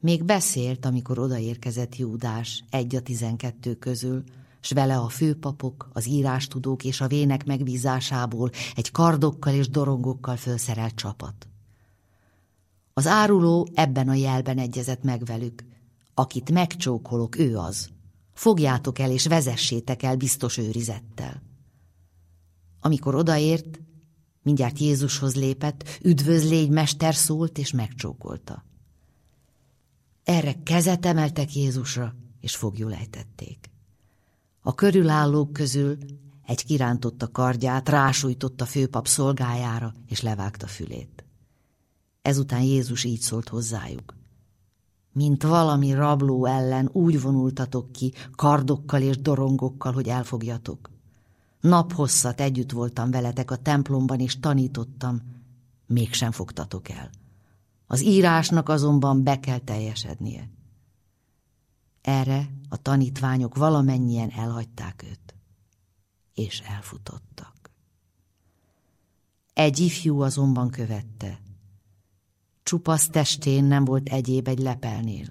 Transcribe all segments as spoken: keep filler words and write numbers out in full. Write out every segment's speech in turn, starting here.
Még beszélt, amikor odaérkezett Júdás, egy a tizenkettő közül, s vele a főpapok, az írástudók és a vének megbízásából egy kardokkal és dorongokkal fölszerelt csapat. Az áruló ebben a jelben egyezett meg velük: akit megcsókolok, ő az. Fogjátok el és vezessétek el biztos őrizettel. Amikor odaért, mindjárt Jézushoz lépett, üdvözlégy, mester, szólt és megcsókolta. Erre kezet emeltek Jézusra, és foglyul ejtették. A körülállók közül egy kirántotta kardját, rásújtott a főpap szolgájára, és levágta fülét. Ezután Jézus így szólt hozzájuk: mint valami rabló ellen úgy vonultatok ki, kardokkal és dorongokkal, hogy elfogjatok. Naphosszat együtt voltam veletek a templomban, és tanítottam, mégsem fogtatok el. Az írásnak azonban be kell teljesednie. Erre a tanítványok valamennyien elhagyták őt, és elfutottak. Egy ifjú azonban követte. Csupasz testén nem volt egyéb egy lepelnél.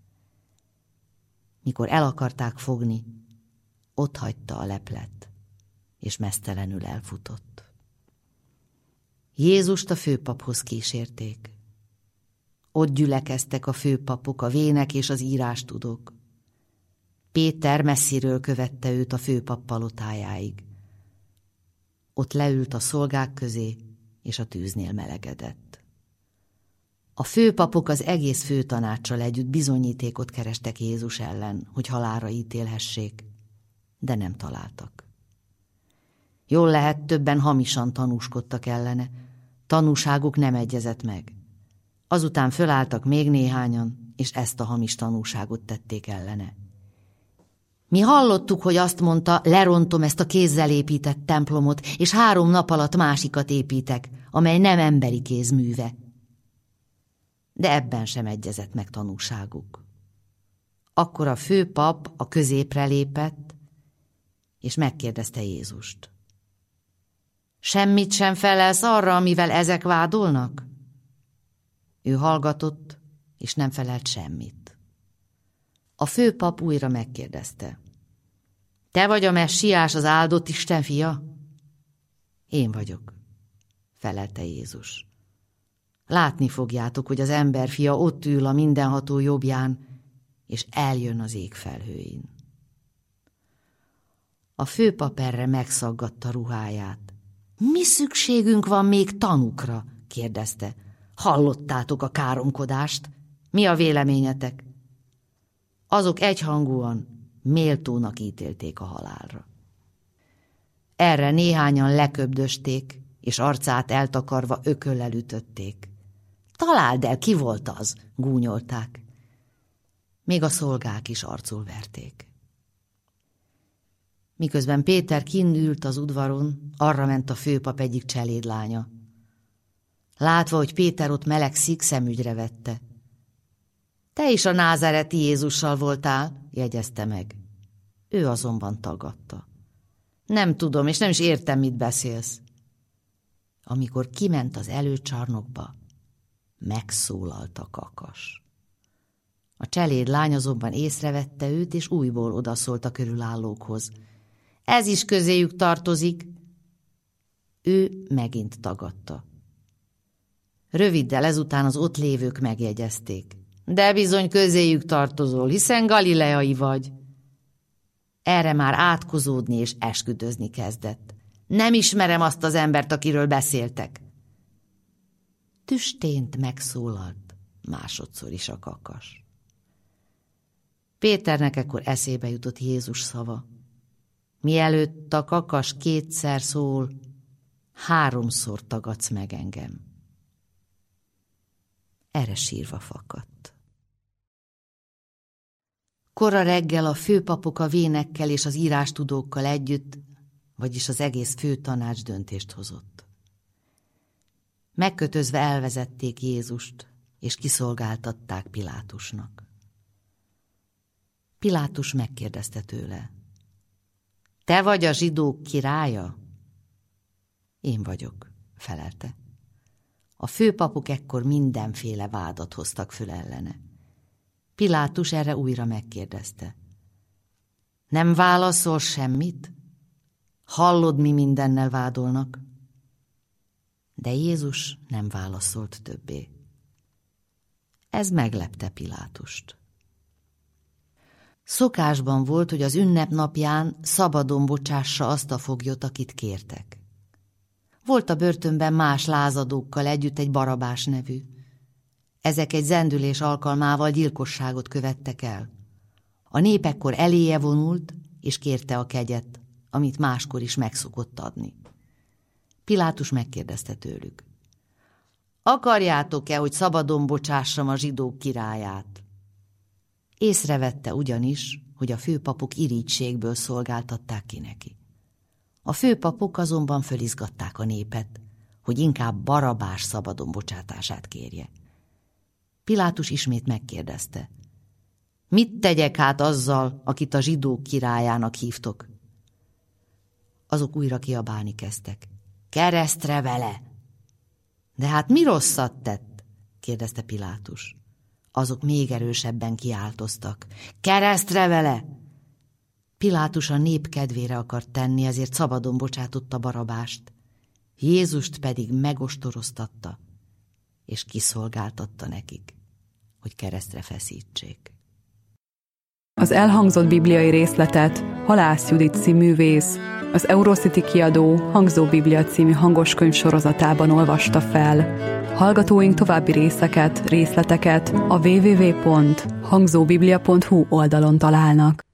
Mikor el akarták fogni, ott hagyta a leplet, és meztelenül elfutott. Jézust a főpaphoz kísérték. Ott gyülekeztek a főpapok, a vének és az írástudók. Péter messziről követte őt a főpap palotájáig. Ott leült a szolgák közé, és a tűznél melegedett. A főpapok az egész főtanáccsal együtt bizonyítékot kerestek Jézus ellen, hogy halálra ítélhessék, de nem találtak. Jól lehet, többen hamisan tanúskodtak ellene, tanúságuk nem egyezett meg. Azután fölálltak még néhányan, és ezt a hamis tanúságot tették ellene. Mi hallottuk, hogy azt mondta, lerontom ezt a kézzel épített templomot, és három nap alatt másikat építek, amely nem emberi kéz műve. De ebben sem egyezett meg tanúságuk. Akkor a főpap a középre lépett, és megkérdezte Jézust: semmit sem felelsz arra, amivel ezek vádolnak? Ő hallgatott, és nem felelt semmit. A főpap újra megkérdezte: te vagy a messiás, az áldott Isten fia? Én vagyok, felelte Jézus. Látni fogjátok, hogy az emberfia ott ül a mindenható jobbján, és eljön az ég felhőin. A főpap erre megszaggatta ruháját. Mi szükségünk van még tanukra? Kérdezte. Hallottátok a káromkodást? Mi a véleményetek? Azok egyhangúan méltónak ítélték a halálra. Erre néhányan leköbdösték, és arcát eltakarva ököllel ütötték. Találd el, ki volt az, gúnyolták. Még a szolgák is arcul verték. Miközben Péter kinn ült az udvaron, arra ment a főpap egyik cselédlánya. Látva, hogy Péter ott melegszik, szemügyre vette. Te is a názáreti Jézussal voltál, jegyezte meg. Ő azonban tagadta. Nem tudom, és nem is értem, mit beszélsz. Amikor kiment az előcsarnokba, megszólalt a kakas. A cselédlány azonban észrevette őt, és újból odaszólt a körülállókhoz. Ez is közéjük tartozik. Ő megint tagadta. Röviddel ezután az ott lévők megjegyezték. De bizony közéjük tartozol, hiszen galileai vagy. Erre már átkozódni és esküdözni kezdett. Nem ismerem azt az embert, akiről beszéltek. Tüstént megszólalt másodszor is a kakas. Péternek ekkor eszébe jutott Jézus szava. Mielőtt a kakas kétszer szól, háromszor tagadsz meg engem. Erre sírva fakadt. Kora reggel a főpapok a vénekkel és az írástudókkal együtt, vagyis az egész főtanács döntést hozott. Megkötözve elvezették Jézust, és kiszolgáltatták Pilátusnak. Pilátus megkérdezte tőle: te vagy a zsidók királya? Én vagyok, felelte. A főpapok ekkor mindenféle vádat hoztak föl ellene. Pilátus erre újra megkérdezte. Nem válaszol semmit? Hallod, mi mindennel vádolnak? De Jézus nem válaszolt többé. Ez meglepte Pilátust. Szokásban volt, hogy az ünnep napján szabadon bocsássa azt a foglyot, akit kértek. Volt a börtönben más lázadókkal együtt egy Barabás nevű. Ezek egy zendülés alkalmával gyilkosságot követtek el. A nép ekkor eléje vonult, és kérte a kegyet, amit máskor is meg szokott adni. Pilátus megkérdezte tőlük. Akarjátok-e, hogy szabadon bocsássam a zsidók királyát? Észrevette ugyanis, hogy a főpapok irigységből szolgáltatták ki neki. A főpapok azonban fölizgatták a népet, hogy inkább Barabás szabadon bocsátását kérje. Pilátus ismét megkérdezte. Mit tegyek hát azzal, akit a zsidók királyának hívtok? Azok újra kiabálni kezdtek. Keresztre vele! De hát mi rosszat tett? Kérdezte Pilátus. Azok még erősebben kiáltoztak. Keresztre vele! Pilátus a nép kedvére akart tenni, ezért szabadon bocsátotta Barabást. Jézust pedig megostoroztatta, és kiszolgáltatta nekik, hogy keresztre feszítsék. Az elhangzott bibliai részletet Halász Judit színművész az Eurocity kiadó Hangzó Biblia című hangoskönyv sorozatában olvasta fel. Hallgatóink további részeket, részleteket a double-u double-u double-u pont hangzóbiblia pont hu oldalon találnak.